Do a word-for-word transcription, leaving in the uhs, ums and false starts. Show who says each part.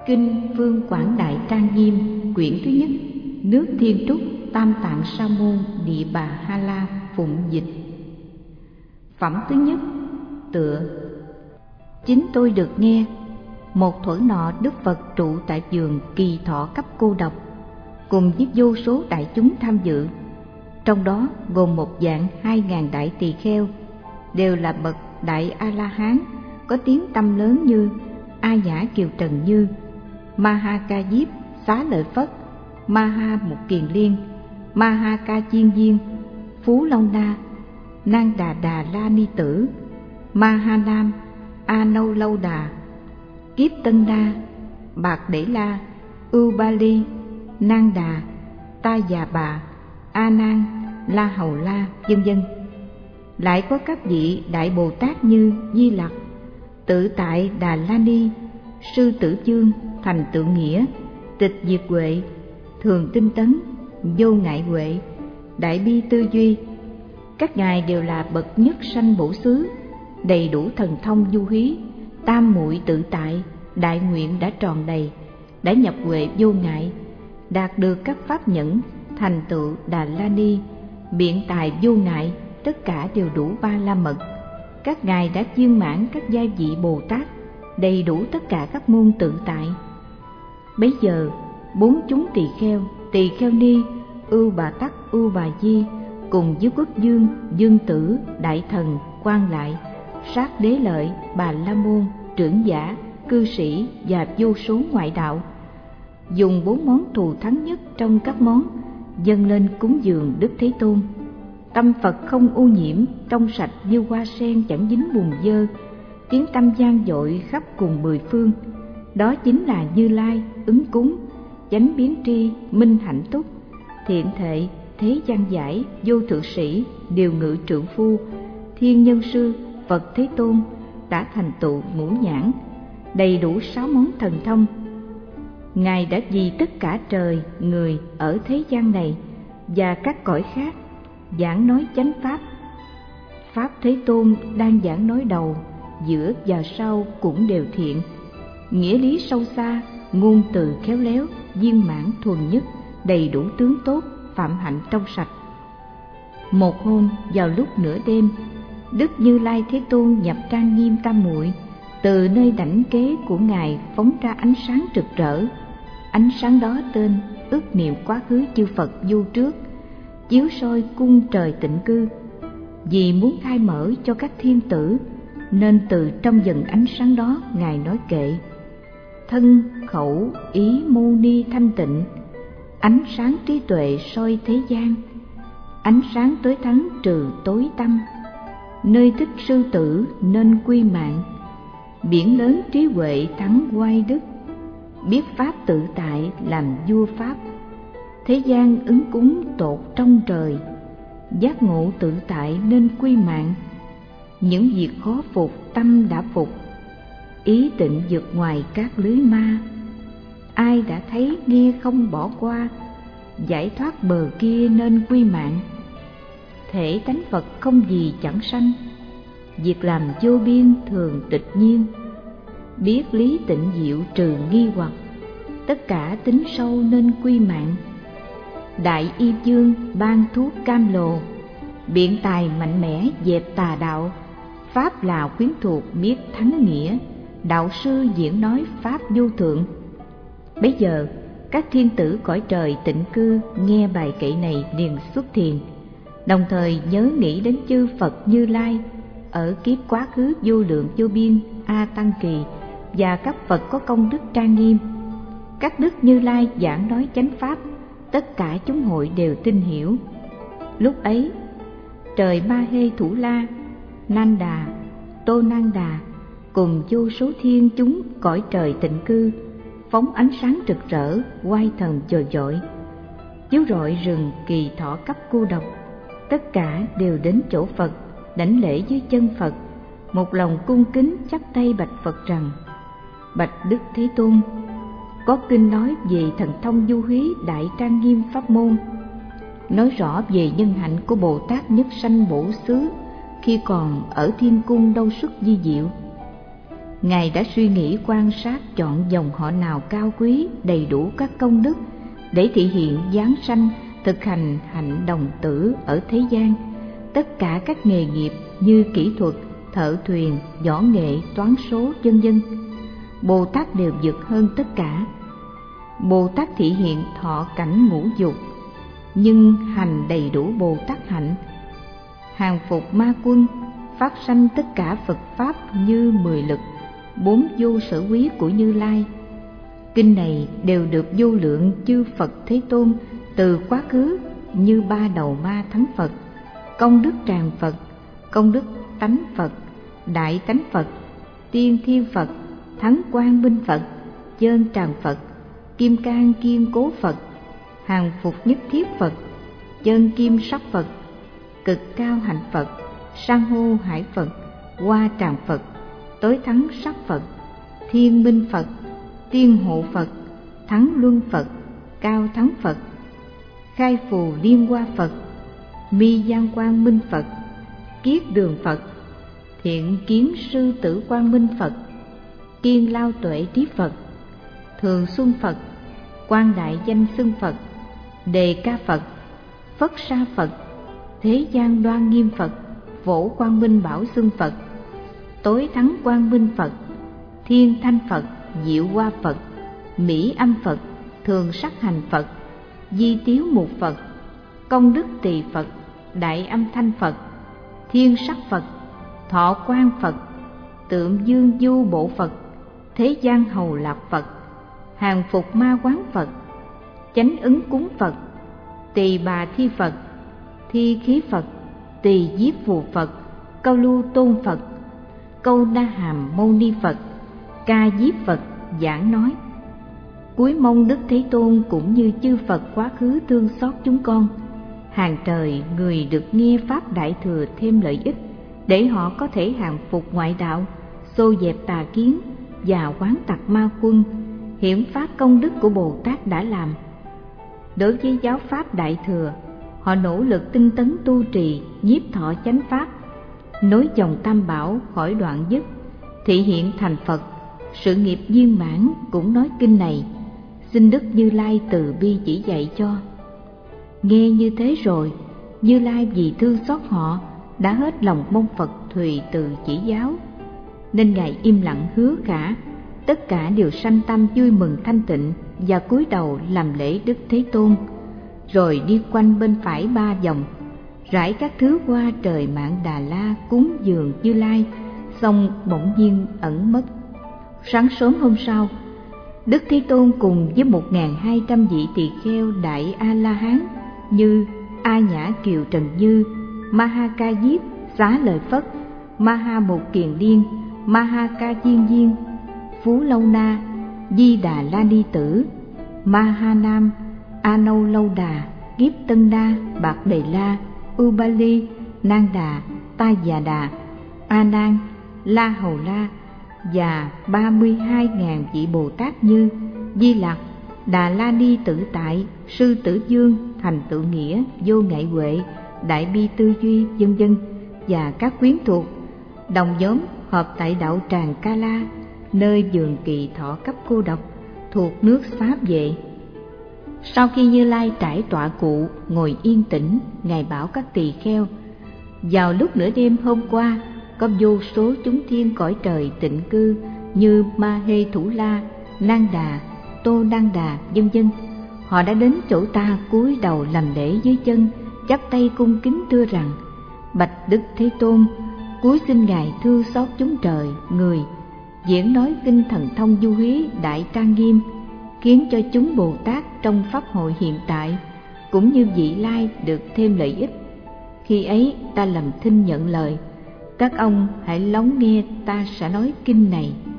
Speaker 1: Kinh Phương Quảng Đại Trang Nghiêm, quyển thứ nhất, nước Thiên Trúc, Tam Tạng Sa Môn Địa Bà Ha La phụng dịch. Phẩm thứ nhất, tựa. Chính tôi được nghe, một thuở nọ Đức Phật trụ tại vườn Kỳ Thọ cấp cô độc, cùng với vô số đại chúng tham dự, trong đó gồm một vạn hai ngàn đại tỳ kheo, đều là bậc đại A La Hán, có tiếng tăm lớn như A Nhã Kiều Trần Như, Ma Ha Ca Diếp, Xá Lợi Phất, Ma Ha Mục Kiền Liên, Ma Ha Ca Chiên Viên, Phú Long Na, Nang Đà Đà La Ni Tử, Ma Ha Nam, A Nâu Lâu Đà, Kiếp Tân Na, Bạc Đế La, Ưu Ba Ly, Nang Đà, Ta Già Bà, A Nan, La Hầu La, vân vân. Lại có các vị đại Bồ Tát như Di Lặc, Tự Tại Đà La Ni, Sư Tử Chương, Thành Tựu Nghĩa, Tịch Diệt Huệ, Thường Tinh Tấn, Vô Ngại Huệ, Đại Bi Tư Duy. Các ngài đều là bậc nhất sanh bổ xứ, đầy đủ thần thông du hí, tam muội tự tại, đại nguyện đã tròn đầy, đã nhập huệ vô ngại, đạt được các pháp nhẫn, thành tựu Đà La Ni, biện tài vô ngại, tất cả đều đủ ba la mật. Các ngài đã viên mãn các giai vị Bồ Tát, đầy đủ tất cả các môn tự tại. Bấy giờ bốn chúng tỳ kheo, tỳ kheo ni, Ưu Bà Tắc, Ưu Bà Di, cùng với Quốc Dương, Dương Tử, Đại Thần, Quan Lại, Sát Đế Lợi, Bà La Môn, Trưởng Giả, Cư Sĩ và vô số ngoại đạo, dùng bốn món thù thắng nhất trong các món dâng lên cúng dường Đức Thế Tôn. Tâm Phật không ô nhiễm, trong sạch như hoa sen chẳng dính bùn dơ, tiếng tâm vang dội khắp cùng mười phương. Đó chính là Như Lai, ứng cúng, chánh biến tri, minh hạnh túc, thiện thệ, thế gian giải, vô thượng sĩ, điều ngự trượng phu, thiên nhân sư, Phật Thế Tôn đã thành tựu ngũ nhãn, đầy đủ sáu món thần thông. Ngài đã vì tất cả trời, người ở thế gian này và các cõi khác giảng nói chánh pháp. Pháp Thế Tôn đang giảng nói đầu, giữa và sau cũng đều thiện, nghĩa lý sâu xa, ngôn từ khéo léo, viên mãn thuần nhất, đầy đủ tướng tốt, phạm hạnh trong sạch. Một hôm vào lúc nửa đêm, Đức Như Lai Thế Tôn nhập trang nghiêm tam muội, từ nơi đảnh kế của ngài phóng ra ánh sáng rực rỡ. Ánh sáng đó tên ước niệm quá khứ chư Phật vô trước, chiếu soi cung trời tịnh cư. Vì muốn khai mở cho các thiên tử, nên từ trong dần ánh sáng đó ngài nói kệ: thân khẩu ý mâu ni thanh tịnh, ánh sáng trí tuệ soi thế gian, ánh sáng tối thắng trừ tối tăm, nơi thích sư tử nên quy mạng, biển lớn trí huệ thắng oai đức, biết pháp tự tại làm vua pháp, thế gian ứng cúng tột trong trời, giác ngộ tự tại nên quy mạng, những việc khó phục tâm đã phục, ý tịnh vượt ngoài các lưới ma, ai đã thấy nghe không bỏ qua, giải thoát bờ kia nên quy mạng, thể tánh Phật không gì chẳng sanh, việc làm vô biên thường tịch nhiên, biết lý tịnh diệu trừ nghi hoặc, tất cả tính sâu nên quy mạng. Đại Y Dương ban thuốc cam lồ, biện tài mạnh mẽ dẹp tà đạo, pháp là quyến thuộc biết thắng nghĩa, đạo sư diễn nói pháp vô thượng. Bấy giờ các thiên tử cõi trời tịnh cư nghe bài kệ này liền xuất thiền, đồng thời nhớ nghĩ đến chư Phật Như Lai ở kiếp quá khứ vô lượng vô biên A Tăng Kỳ và các Phật có công đức trang nghiêm. Các đức Như Lai giảng nói chánh pháp, tất cả chúng hội đều tin hiểu. Lúc ấy trời Ma Hê Thủ La, Nan Đà, Tô Nan Đà cùng vô số thiên chúng cõi trời tịnh cư phóng ánh sáng rực rỡ, oai thần dồi dội, chiếu rọi rừng Kỳ Thọ cấp cô độc. Tất cả đều đến chỗ Phật, đảnh lễ dưới chân Phật, một lòng cung kính chắp tay bạch Phật rằng: bạch Đức Thế Tôn, có kinh nói về thần thông du hí đại trang nghiêm pháp môn, nói rõ về nhân hạnh của Bồ Tát nhất sanh bổ xứ khi còn ở thiên cung đâu xuất di diệu. Ngài đã suy nghĩ quan sát chọn dòng họ nào cao quý, đầy đủ các công đức để thị hiện giáng sanh, thực hành hạnh đồng tử ở thế gian. Tất cả các nghề nghiệp như kỹ thuật, thợ thuyền, võ nghệ, toán số, vân vân, Bồ Tát đều vượt hơn tất cả. Bồ Tát thị hiện thọ cảnh ngũ dục, nhưng hành đầy đủ Bồ Tát hạnh, hàng phục ma quân, phát sanh tất cả Phật pháp như mười lực, bốn vô sở quý của Như Lai. Kinh này đều được vô lượng chư Phật Thế Tôn từ quá khứ như ba đầu ma thắng Phật, công đức tràng Phật, công đức tánh Phật, đại tánh Phật, tiên thiên Phật, thắng quang minh Phật, chân tràng Phật, kim cang kiên cố Phật, hàng phục nhất thiết Phật, chân kim sắc Phật, cực cao hạnh Phật, san hô hải Phật, hoa tràng Phật, tối thắng sắc Phật, thiên minh Phật, tiên hộ Phật, thắng luân Phật, cao thắng Phật, khai phù liên hoa Phật, mi gian quang minh Phật, kiết đường Phật, thiện kiến sư tử quang minh Phật, kiên lao tuệ trí Phật, thường xuân Phật, quan đại danh xưng Phật, đề ca Phật, phất sa Phật, thế gian đoan nghiêm Phật, phổ quang minh bảo xưng Phật, tối thắng quang minh Phật, thiên thanh Phật, diệu hoa Phật, mỹ âm Phật, thường sắc hành Phật, di tiếu mục Phật, công đức tỳ Phật, đại âm thanh Phật, thiên sắc Phật, thọ quang Phật, tượng dương du bộ Phật, thế gian hầu lạc Phật, hàng phục ma quán Phật, chánh ứng cúng Phật, tỳ bà thi Phật, thi khí Phật, tỳ diếp phù Phật, câu lưu tôn Phật, câu đa hàm mâu ni Phật, ca diếp Phật giảng nói. Cúi mong Đức Thế Tôn cũng như chư Phật quá khứ thương xót chúng con, hàng trời người được nghe pháp đại thừa thêm lợi ích, để họ có thể hàng phục ngoại đạo, xô dẹp tà kiến và quán tặc ma quân, hiển phát công đức của Bồ Tát đã làm. Đối với giáo pháp đại thừa, họ nỗ lực tinh tấn tu trì, nhiếp thọ chánh pháp, nối dòng tam bảo khỏi đoạn dứt, thị hiện thành Phật, sự nghiệp viên mãn cũng nói kinh này. Xin Đức Như Lai từ bi chỉ dạy cho. Nghe như thế rồi, Như Lai vì thương xót họ đã hết lòng mong Phật thùy từ chỉ giáo, nên Ngài im lặng hứa khả, tất cả đều sanh tâm vui mừng thanh tịnh và cúi đầu làm lễ Đức Thế Tôn, rồi đi quanh bên phải ba vòng, rải các thứ hoa trời Mạn Đà La cúng dường Như Lai, xong bỗng nhiên ẩn mất. Sáng sớm hôm sau, Đức Thế Tôn cùng với một nghìn hai trăm vị tỳ kheo đại A La Hán như A Nhã Kiều Trần Như, Ma Ha Ca Diếp, Xá Lợi Phất, Ma Ha Một Kiền Liên, Ma Ha Ca Diên Diên, Phú Lâu Na, Di Đà La Ni Tử, Ma Ha Nam, A Nâu Lâu Đà, Kiếp Tân Na, Bạc Đề La, Ubali, Nang Đà, Ta Già Đà, A Nan, La Hầu La và ba mươi hai nghìn vị Bồ Tát như Di Lặc, Đà La Ni Tự Tại, Sư Tử Dương, Thành Tự Nghĩa, Vô Ngại Huệ, Đại Bi Tư Duy, vân vân, và các quyến thuộc đồng nhóm họp tại đạo tràng Ca La, nơi vườn Kỳ Thọ Cấp cô độc thuộc nước Pháp Vệ. Sau khi Như Lai trải tọa cụ ngồi yên tĩnh, Ngài bảo các tỳ kheo: vào lúc nửa đêm hôm qua, có vô số chúng thiên cõi trời tịnh cư như Ma Hê Thủ La, Nang Đà, Tô Nang Đà, vân vân. Họ đã đến chỗ ta cúi đầu làm lễ dưới chân, chắp tay cung kính thưa rằng: bạch Đức Thế Tôn, cúi xin Ngài thương xót chúng trời người, diễn nói kinh thần thông du hí đại trang nghiêm, khiến cho chúng Bồ Tát trong pháp hội hiện tại cũng như vị lai được thêm lợi ích. Khi ấy ta làm thinh nhận lời, các ông hãy lắng nghe ta sẽ nói kinh này.